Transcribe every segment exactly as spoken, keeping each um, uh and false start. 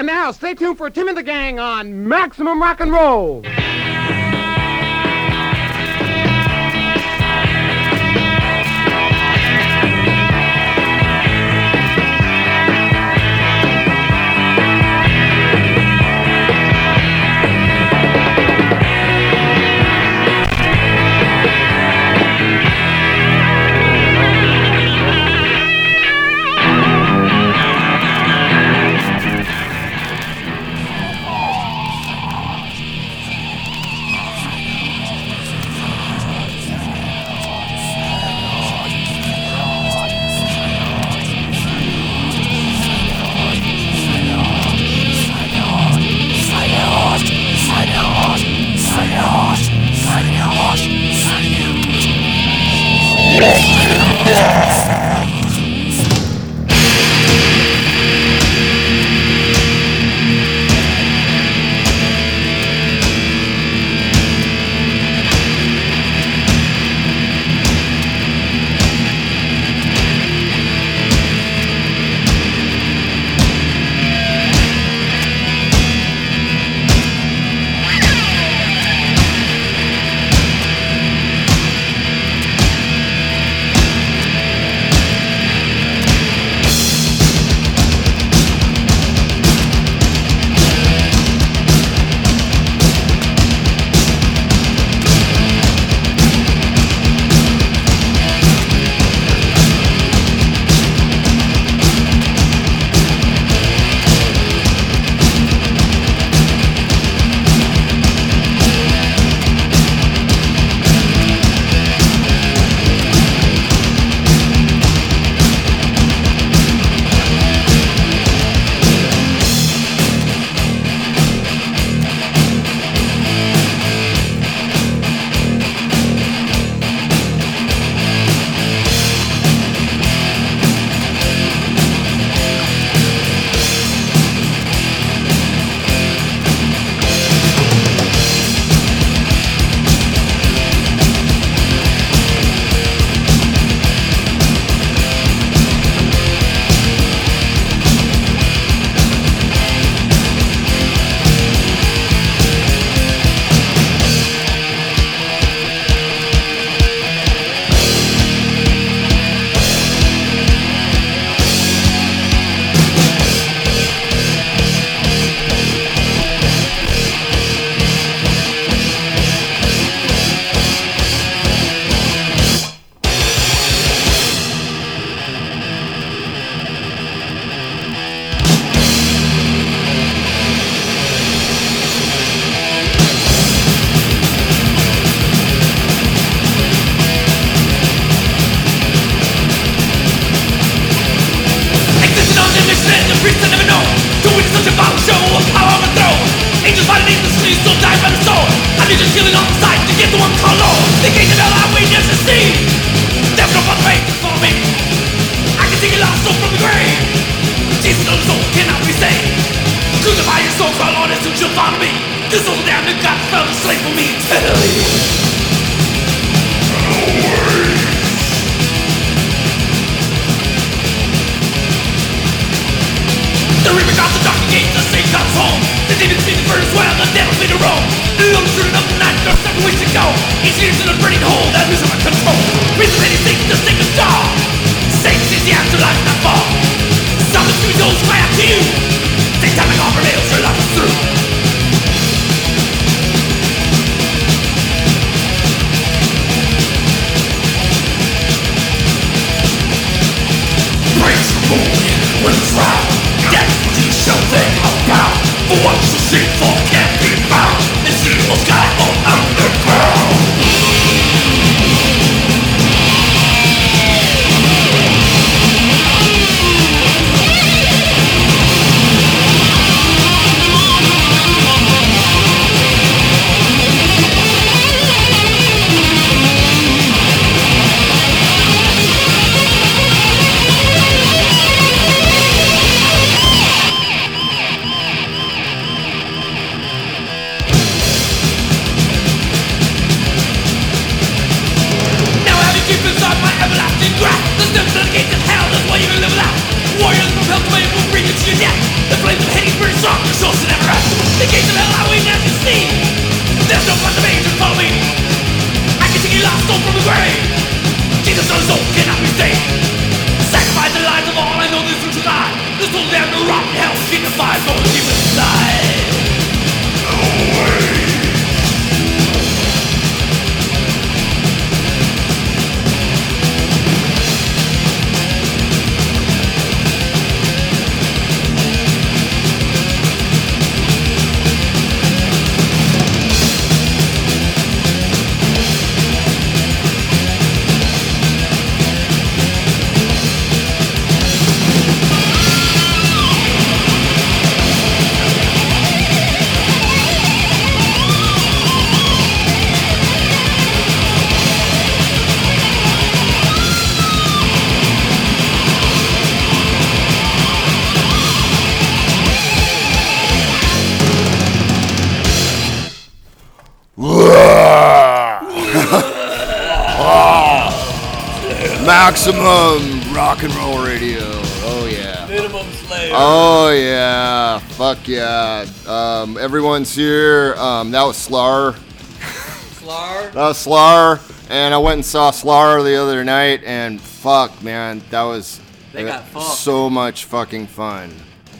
And now, stay tuned for Tim and the Gang on Maximum Rock and Roll. Maximum rock and roll radio. Oh yeah. Minimum Slayer. Oh yeah. Fuck yeah. Um, everyone's here. Um, that was Slar. Slar. That was Slar. And I went and saw Slar the other night, and fuck, man, that was They got fucked. so much fucking fun.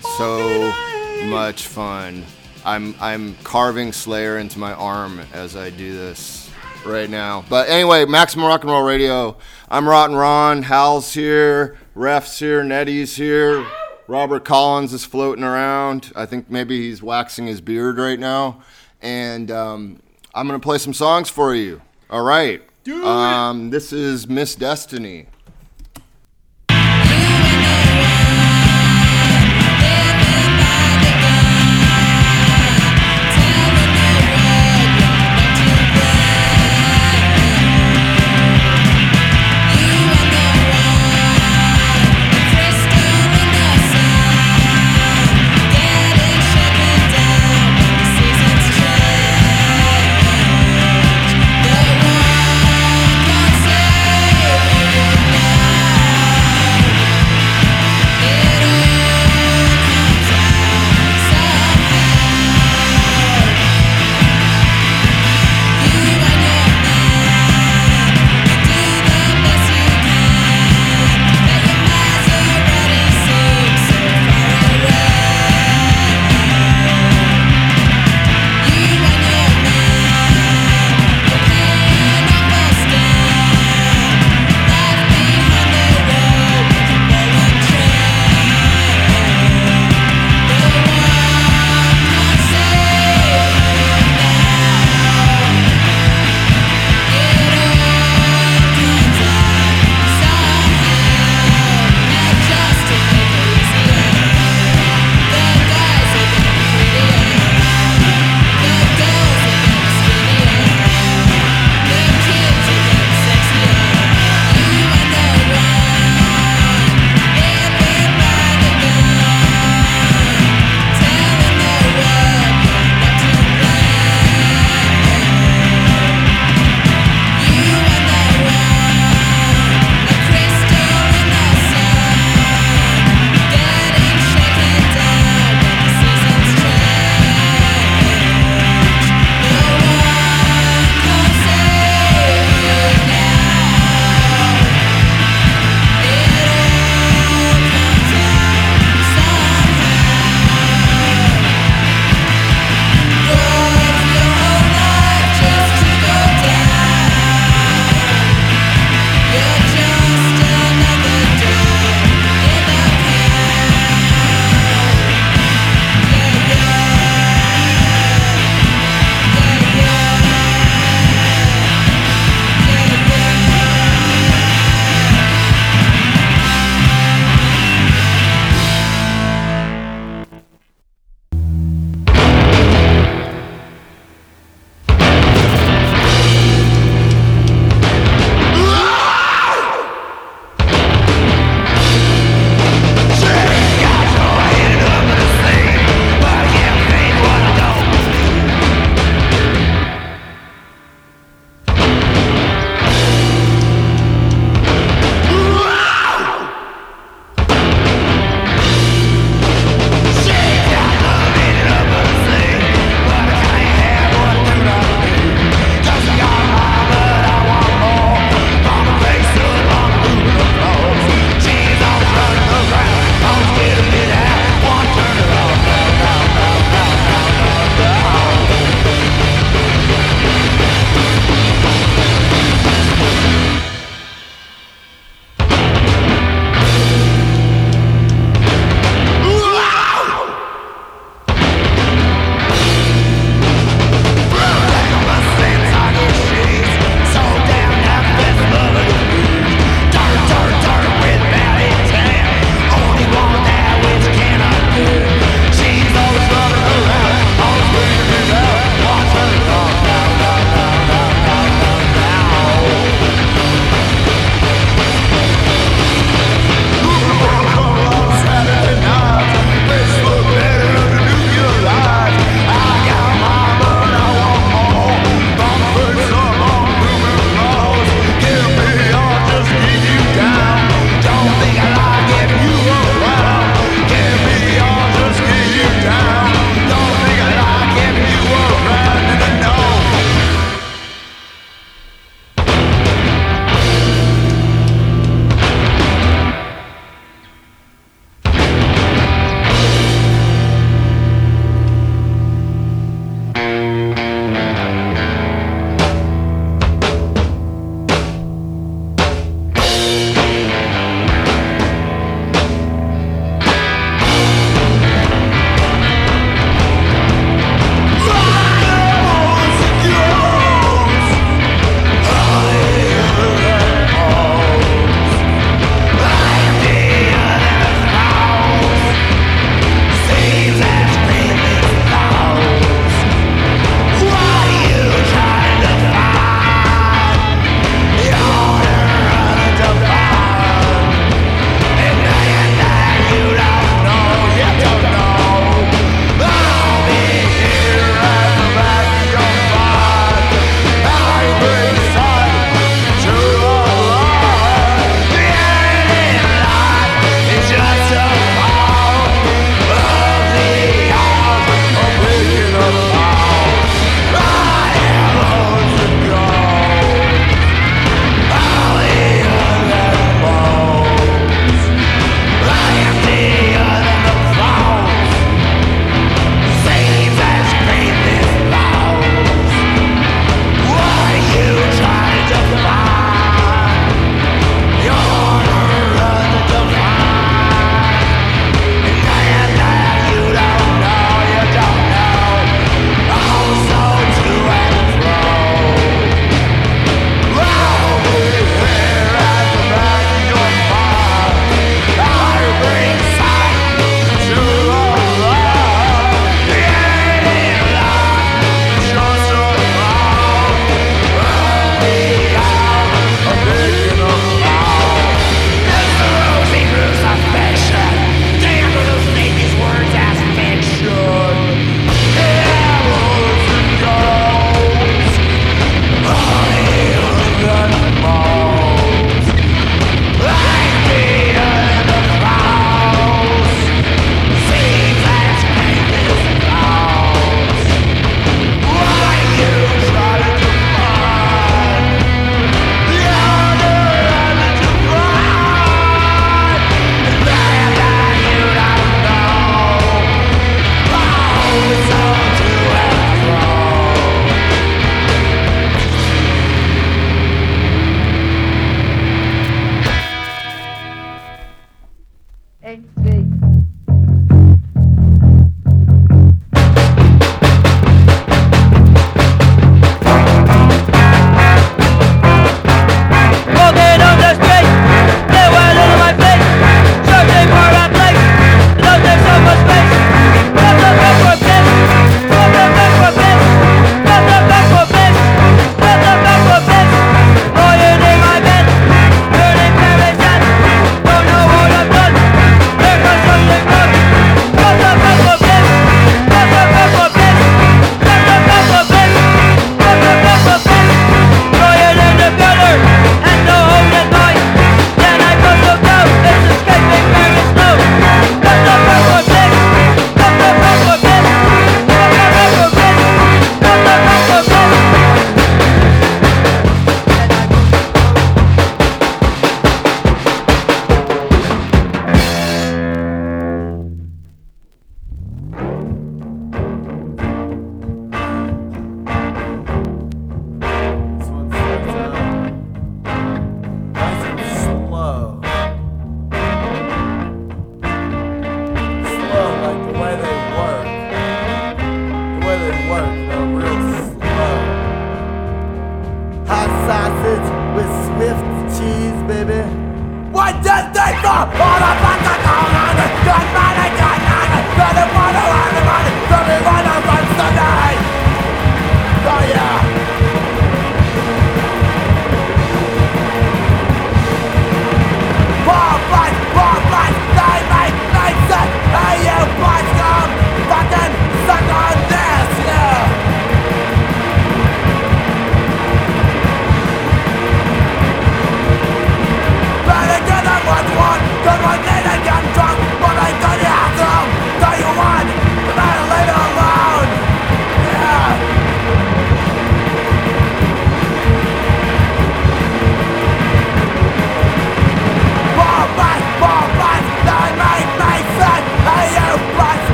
So much fun. I'm I'm carving Slayer into my arm as I do this right now. But anyway, Maximum Rock and Roll Radio. I'm Rotten Ron. Hal's here. Ref's here. Nettie's here. Robert Collins is floating around. I think maybe he's waxing his beard right now. And um, I'm going to play some songs for you. All right. Do um, This is Miss Destiny. The one can say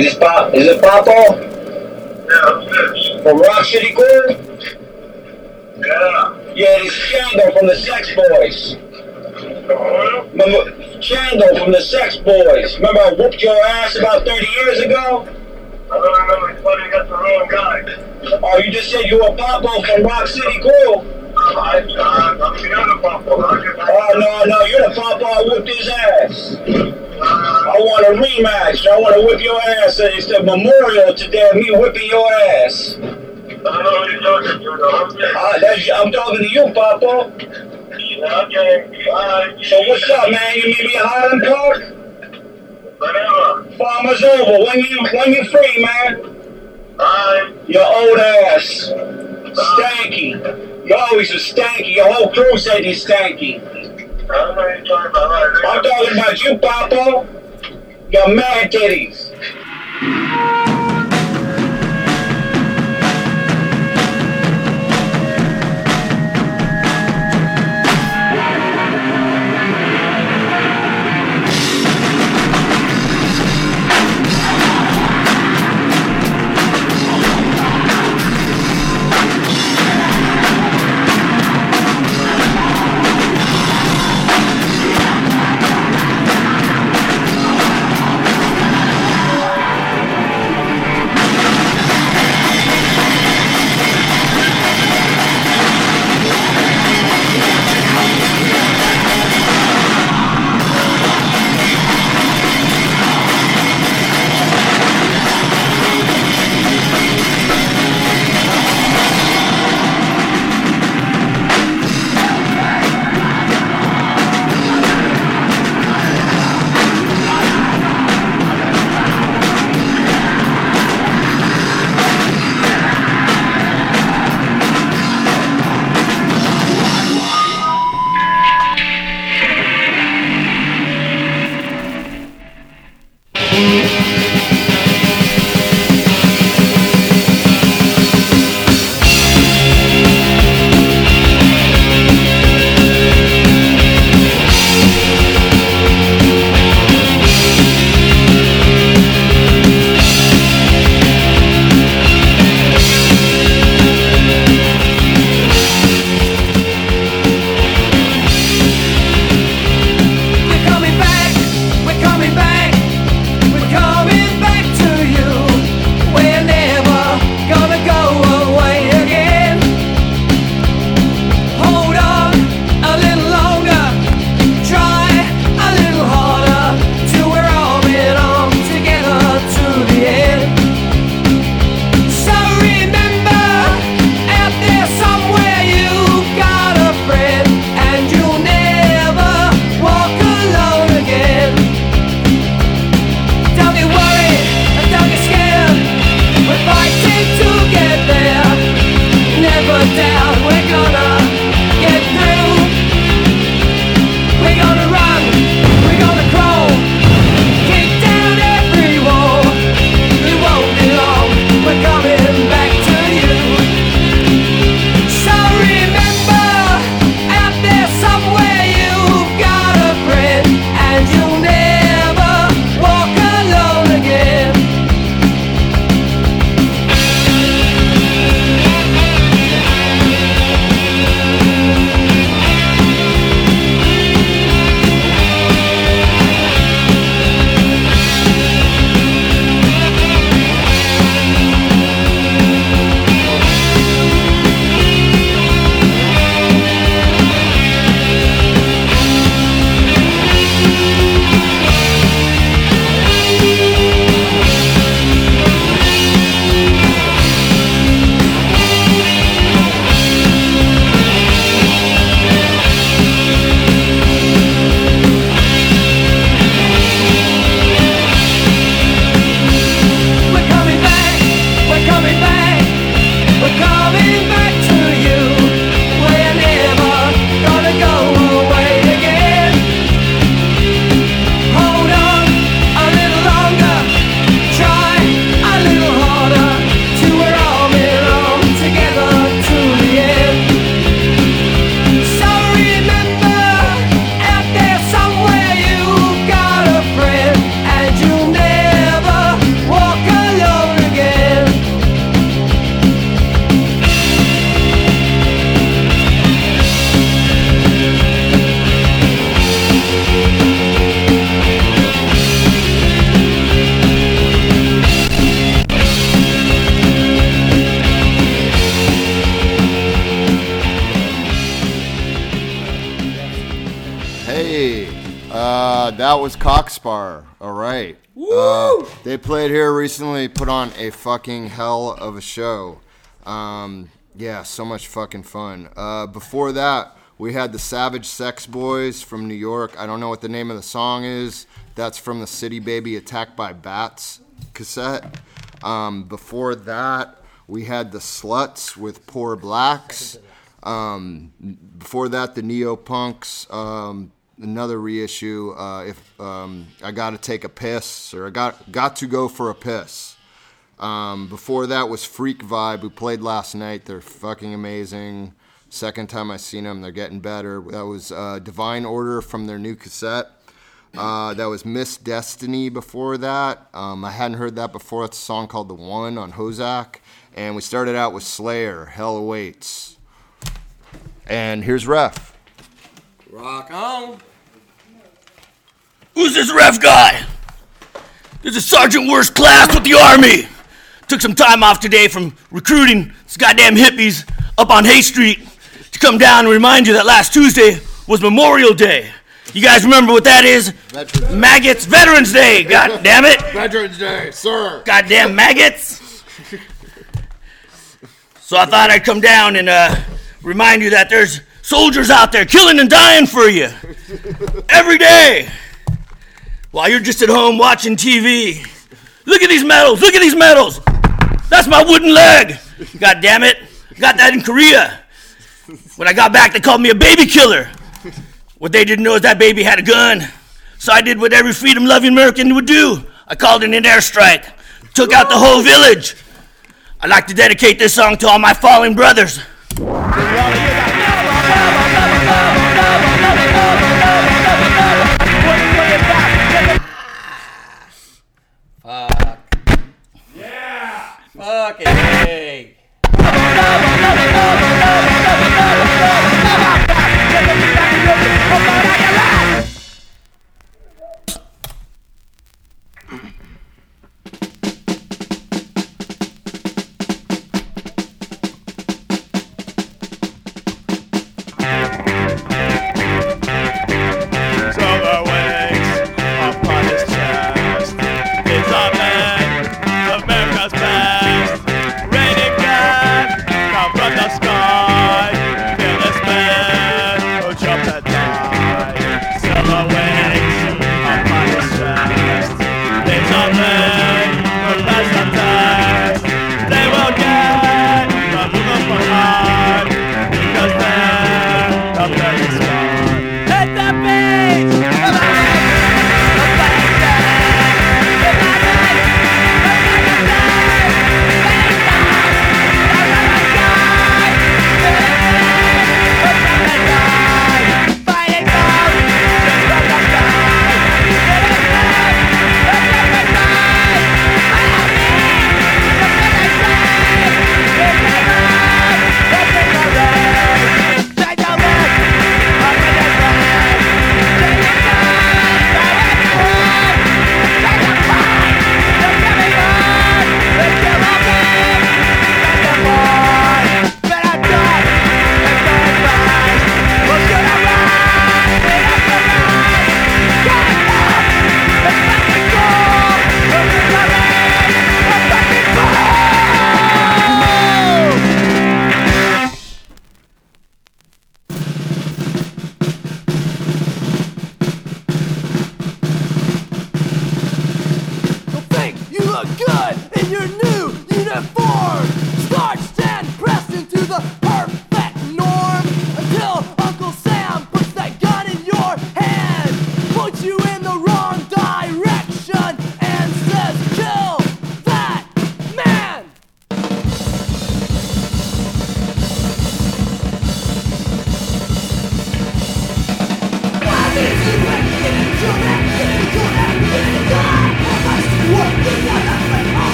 Is this Pop? Is it Popo? Yeah, who's this? From Rock City Crew? Yeah. Yeah, it's Shango from the Sex Boys. Oh, Remember, Shango from the Sex Boys. Remember I whooped your ass about thirty years ago? I don't remember. You probably got the wrong guy. Oh, you just said you were Popo from Rock City Crew? I, I, I'm the other Papa. I get my... Oh, no, no, you're the Popo I whooped his ass. Uh, I want a rematch. I want to whip your ass. It's the memorial today of me whipping your ass. I don't know who you're talking to, though. Okay. Uh, that's, I'm talking to you, Popo. Yeah, okay. Alright. So what's up, man? You meet me at Highland Park? Whatever. Farmer's over. When you when you free, man? Alright. Your old ass. Stanky. You always was stanky. Your whole crew said you stanky. I don't know what you're talking about. Right. I'm talking about you, Popo. Your mad titties. Hey, uh, that was Cockspar. All right. Uh, they played here recently, put on a fucking hell of a show. Um, yeah, so much fucking fun. Uh, before that, we had the Savage Sex Boys from New York. I don't know what the name of the song is. That's from the City Baby Attacked by Bats cassette. Um, before that, we had the Sluts with Poor Blacks. Um, before that, the Neopunks, um, another reissue. Uh, if um, I got to take a piss, or I got got to go for a piss. Um, before that was Freak Vibe, who played last night. They're fucking amazing. Second time I seen them, they're getting better. That was uh, Divine Order from their new cassette. Uh, that was Miss Destiny before that. Um, I hadn't heard that before. It's a song called The One on Hozak. And we started out with Slayer, Hell Awaits. And here's Ref. Rock on. Who's this Ref guy? This is Sergeant Worst Class with the Army. Took some time off today from recruiting these goddamn hippies up on Hay Street to come down and remind you that last Tuesday was Memorial Day. You guys remember what that is? Veterans Maggots. Veterans Day. God damn it. Veterans Day, sir. Goddamn maggots. So I thought I'd come down and uh, remind you that there's soldiers out there killing and dying for you every day while you're just at home watching T V. Look at these medals. Look at these medals. That's my wooden leg. God damn it. Got that in Korea. When I got back, they called me a baby killer. What they didn't know is that baby had a gun. So I did what every freedom-loving American would do. I called in an airstrike. Took out the whole village. I'd like to dedicate this song to all my fallen brothers. Fuck. Yeah. Fucking hey.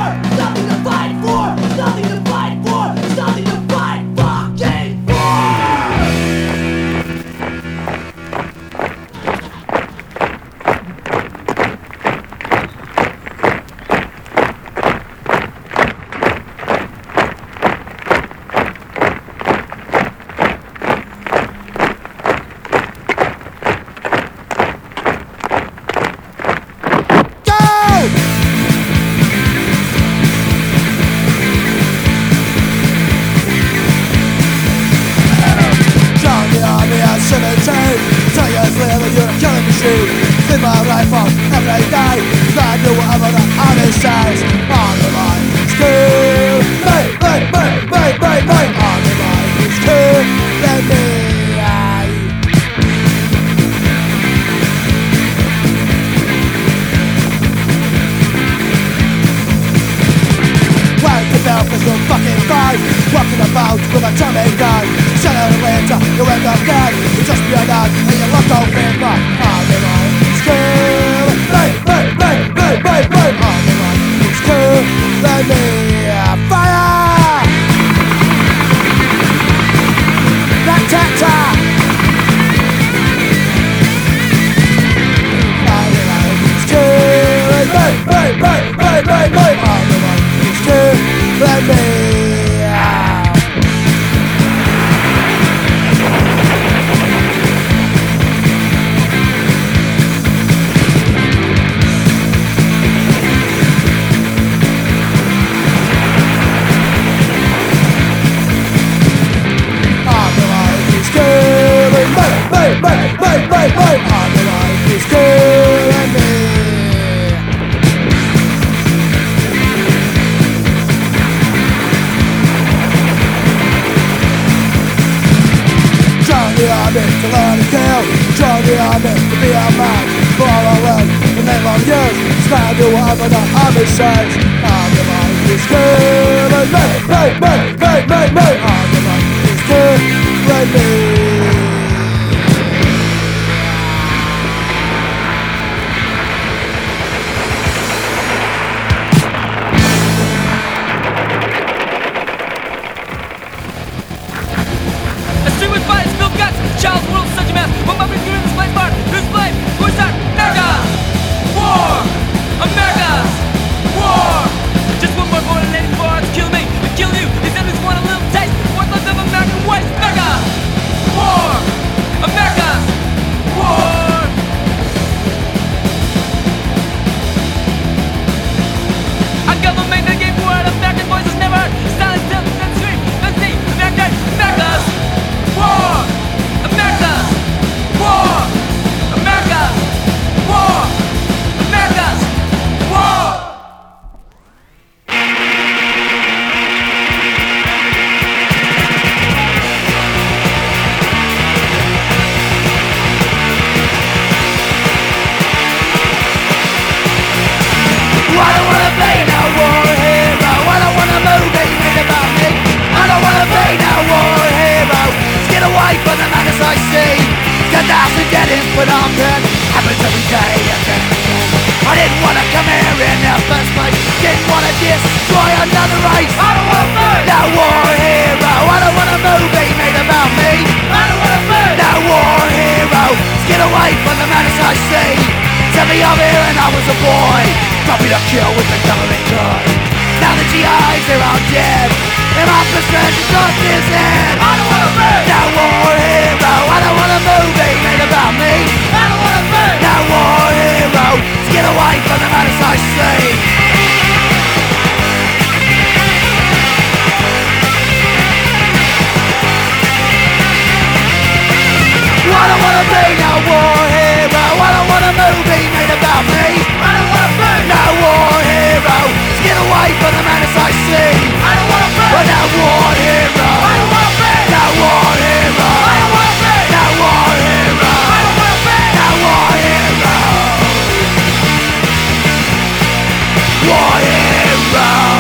Something to fight for, something to fight fucking for. shoot with my rifle every day. I do whatever the army says. On the line, still me, me, me, me, me, me. On the line, still let me. Belfast will fucking fight. Walking about with a Tommy gun. Sooner or later you end up dead. You just be a dog and you look out paper. On the line, still me, me, me, me, me, me. On the line, still let me fire. That ta-ta. On the line, still me, me, me, me, me, me. On the line, still let me out. On the line, he's killing me, me, me, me, me, me. On the line, he's killing me. Join the army to learn to kill. Join the army to be a man. For all I will, the name of years. Stand to whatever the army says. On the line is killing me, me, me, me, me, me. On the line is killing me. Child's world is such a mess. What my been doing this place part? Who's blame? Who's that? America! War! America! War! Just one more born lady before I kill me and kill you. These enemies want a little taste. What the of American waste? America! War! America! War! A government that gave war out of American voices never heard. Silence them and scream. Let's see. America! America's war! America! War! America! War! America's war! I don't wanna be no war hero. I don't want a movie made about me. I don't wanna be no war hero. Get away from the madness I see. ten thousand dead in Phnom Penh. Happens every day again and again. I didn't wanna come here in the first place. Didn't wanna destroy another race. I don't wanna be no war hero. I don't want a movie made about me. I don't wanna be no war hero. Get away from the madness I see. Sent me over here and I was a boy. Got me to kill with the government gun. Now the G Is, they're all dead. And my perspective off his head. I don't wanna be no war hero. I don't want a movie made about me. I don't wanna be no war hero. Let's get away from the madness I see. I don't wanna be no war hero. I don't want a movie made about me. I don't wanna be no war hero. Let's get away from the madness I see. I don't wanna be no war hero. I don't wanna be no war hero. I don't wanna be no war hero. I don't wanna be no war hero. War hero.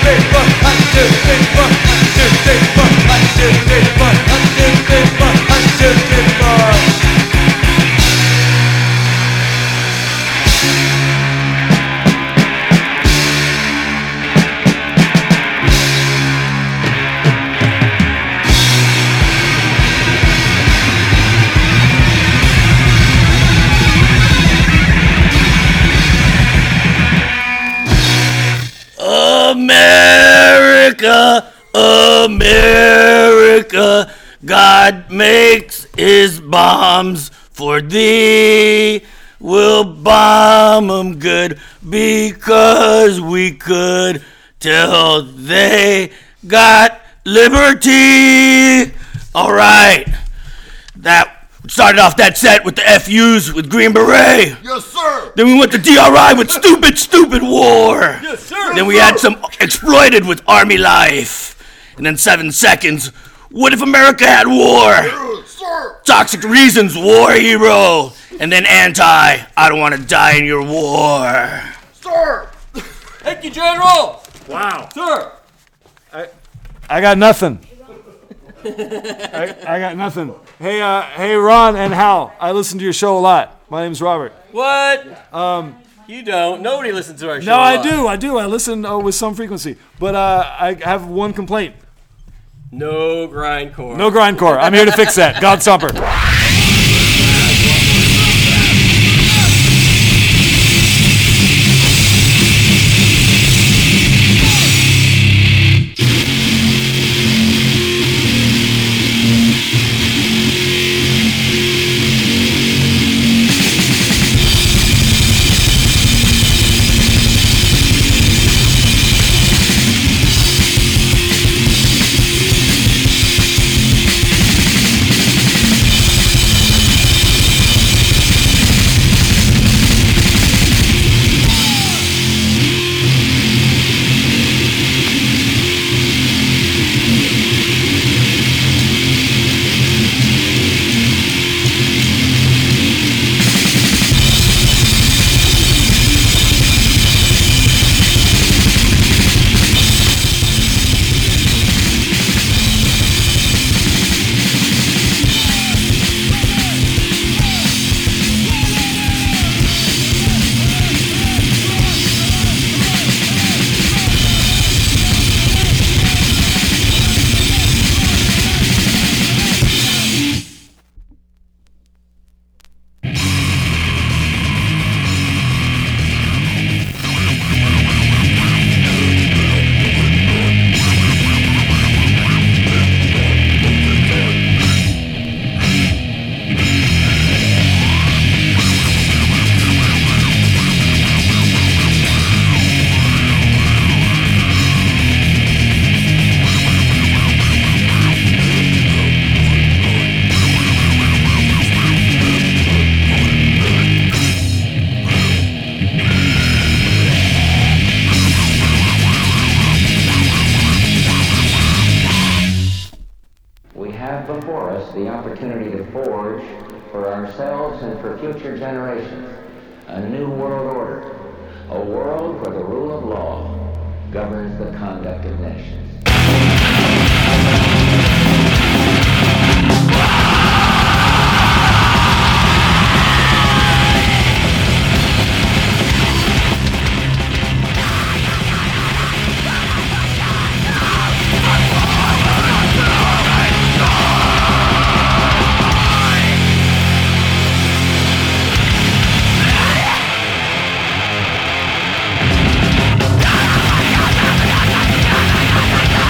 three, four, one, two, three, four, one, two, three, four, one, two, three, four, one, two, three, four, one, two, three, four. America, America, God makes his bombs for thee. We'll bomb 'em good because we could till they got liberty. All right, that started off that set with the F U's with Green Beret. Yes, sir. Then we went to D R I with Stupid, Stupid War. Yes, sir. Then we had some Exploited with Army Life. And then Seven Seconds, What If America Had War? Yes, sir. Toxic Reasons, War Hero. And then Anti, I Don't Want to Die in Your War. Sir. Thank you, General. Wow. Sir. I got nothing. I, I got nothing. Hey, uh, hey, Ron and Hal. I listen to your show a lot. My name's Robert. What? Um, you don't. Nobody listens to our show. No, a I lot. do. I do. I listen uh, with some frequency. But uh, I have one complaint. No grindcore. No grindcore. I'm here to fix that. God Stomper. The opportunity to forge for ourselves and for future generations a new world order, a world where the rule of law governs the conduct of nations. Yeah.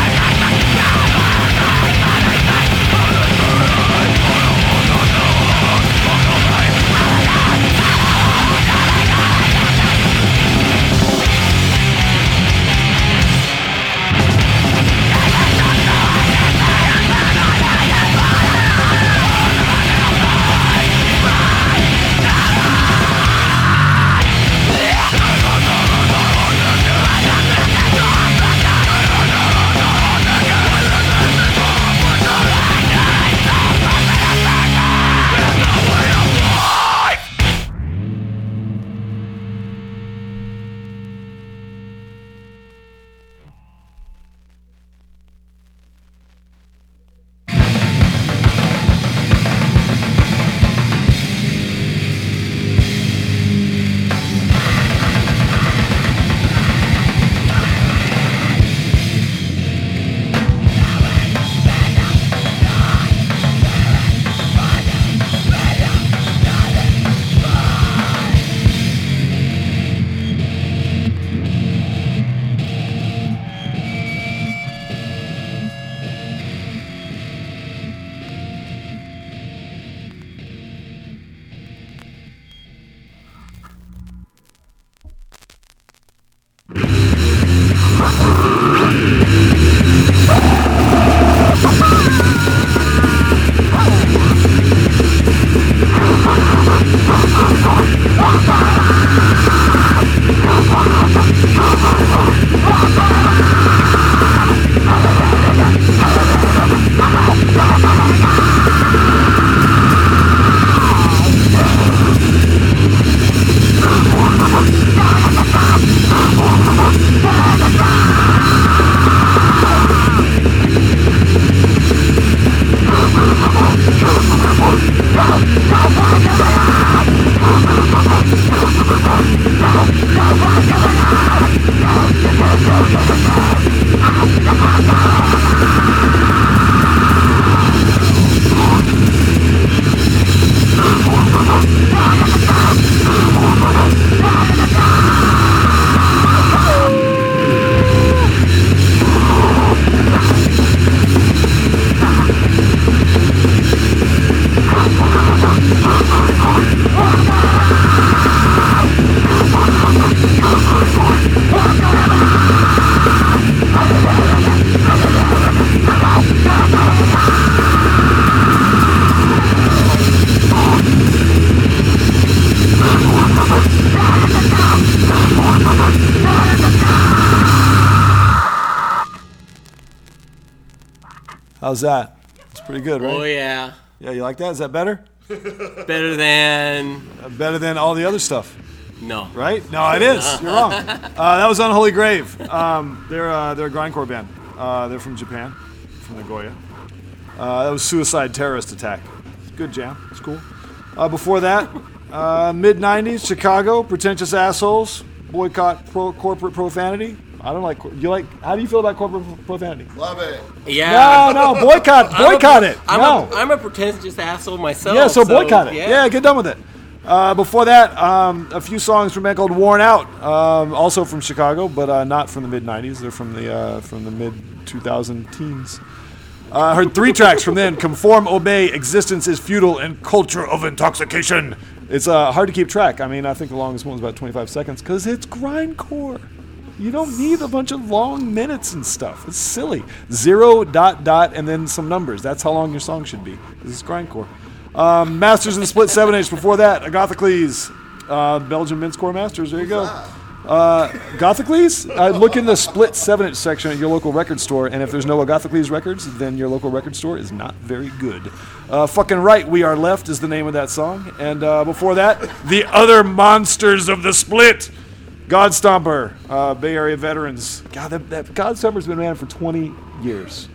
How's that? It's pretty good, right? Oh, yeah. Yeah, you like that? Is that better? Better than... Uh, better than all the other stuff. No. Right? No, it is. You're wrong. Uh, that was Unholy Grave. Um, they're, uh, they're a grindcore band. Uh, they're from Japan, from Nagoya. Uh, that was Suicide Terrorist Attack. Good jam. It's cool. Uh, before that, uh, mid nineties, Chicago, Pretentious Assholes, Boycott pro- Corporate Profanity. I don't like. You like? How do you feel about corporate profanity? Love it. Yeah. No, no, boycott, boycott I'm a, it. I'm no. A, I'm a pretentious asshole myself. Yeah, so boycott it. Yeah. yeah, get done with it. Uh, before that, um, a few songs from a band called Worn Out, um, also from Chicago, but uh, not from the mid nineties. They're from the uh, from the mid two thousand teens. I uh, heard three tracks from then: Conform, Obey, Existence is Futile, and Culture of Intoxication. It's uh, hard to keep track. I mean, I think the longest one was about twenty-five seconds because it's grindcore. You don't need a bunch of long minutes and stuff. It's silly. Zero, dot, dot, and then some numbers. That's how long your song should be. This is grindcore. Um, Masters in the Split seven inch. Before that, Agothocles. Uh, Belgian Mincecore Masters. There you go. Uh, Agothocles? Uh, look in the Split seven inch section at your local record store, and if there's no Agothocles records, then your local record store is not very good. Uh, fucking Right, We Are Left is the name of that song. And uh, before that, The Other Monsters of the Split. Godstomper, uh, Bay Area veterans. God, that, that Godstomper's been around for twenty years.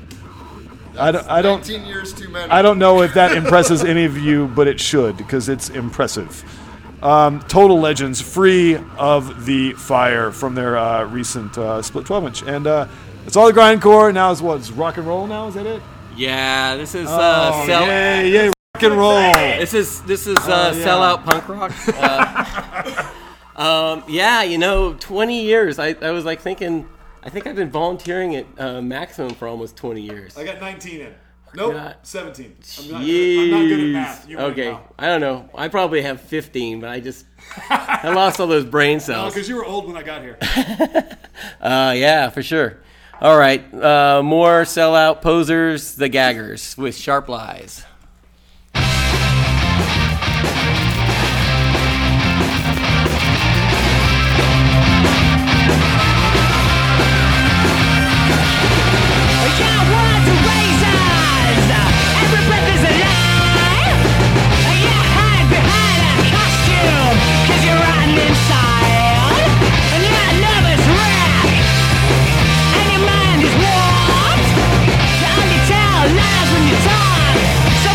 I don't, I don't. nineteen years too many. I don't know if that impresses any of you, but it should because it's impressive. Um, Total Legends, Free of the Fire from their uh, recent uh, Split twelve inch, and uh, it's all the grindcore. Now is what? It's rock and roll. Now is that it? Yeah, this is uh, Oh, sell. yay, yay, rock and roll. This is this is uh, Oh, yeah. sellout punk rock. Uh, um, yeah, you know, twenty years. I, I was like thinking. I think I've been volunteering at uh, Maximum for almost twenty years. I got nineteen in. Nope, God. seventeen. I'm not, Jeez. I'm not good at math. You okay, know. I don't know. I probably have fifteen, but I just I lost all those brain No, cells. because you were old when I got here. Uh, yeah, for sure. All right, uh, more sellout posers, the Gaggers with Sharp Lies. Lies when you talk, so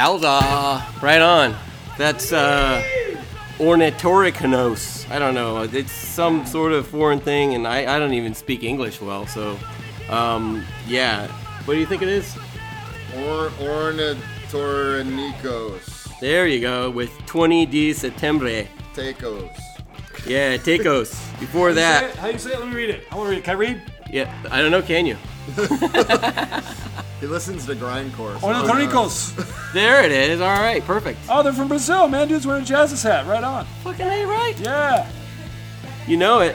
Yowza. Right on. That's uh, ornithorhynchos. I don't know. It's some sort of foreign thing, and I, I don't even speak English well, so um, yeah. What do you think it is? Or ornithorhynchos. There you go, with twenty de septiembre. Tacos. Yeah, tacos. Before that. How do you say it? Let me read it. I want to read it. Can I read? Yeah, I don't know, can you? He listens to grindcore. Ornithorhynchos. There it is. All right, perfect. Oh, they're from Brazil, man. Dude's wearing a Jazz's hat. Right on. Fucking A, right? Yeah. You know it.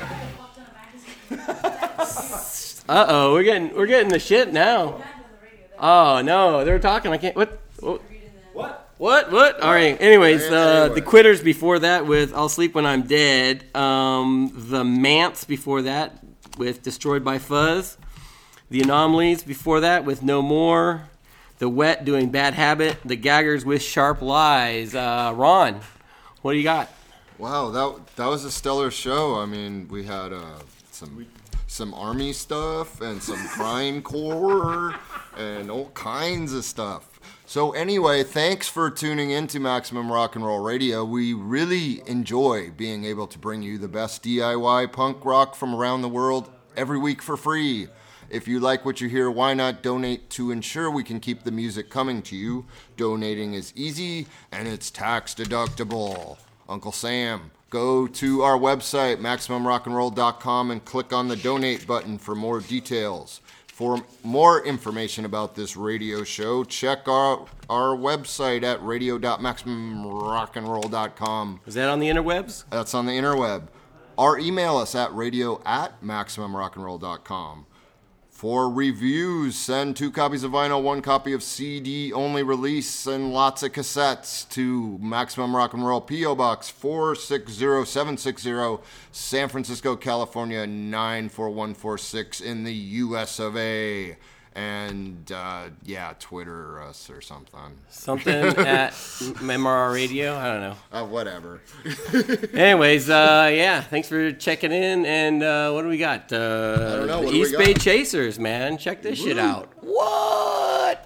Uh-oh, we're getting we're getting the shit now. Oh, no, they're talking. I can't. What? What? What? What? What? All right. Anyways, uh, Anyway. the Quitters before that with I'll Sleep When I'm Dead. Um, the Mants before that with Destroyed by Fuzz. The Anomalies before that with No More. The Wet doing Bad Habit. The Gaggers with Sharp Lies. Uh, Ron, what do you got? Wow, that that was a stellar show. I mean, we had uh, some some army stuff and some grindcore and all kinds of stuff. So anyway, thanks for tuning in to Maximum Rock and Roll Radio. We really enjoy being able to bring you the best D I Y punk rock from around the world every week for free. If you like what you hear, why not donate to ensure we can keep the music coming to you? Donating is easy and it's tax deductible. Uncle Sam, go to our website, maximum rock and roll dot com, and click on the donate button for more details. For more information about this radio show, check our our website at radio dot maximum rock and roll dot com. Is that on the interwebs? That's on the interweb. Or email us at radio at maximum rock and roll dot com. For reviews, send two copies of vinyl, one copy of C D-only release, and lots of cassettes to Maximum Rock and Roll, P O. Box four six zero seven six zero, San Francisco, California, nine four one four six in the U S of A. And, uh, yeah, Twitter us or something. Something at M R R Radio? I don't know. Uh, whatever. Anyways, uh, yeah, thanks for checking in. And uh, what do we got? Uh, I don't know. The What do we East got? Bay Chasers, man. Check this shit out. What?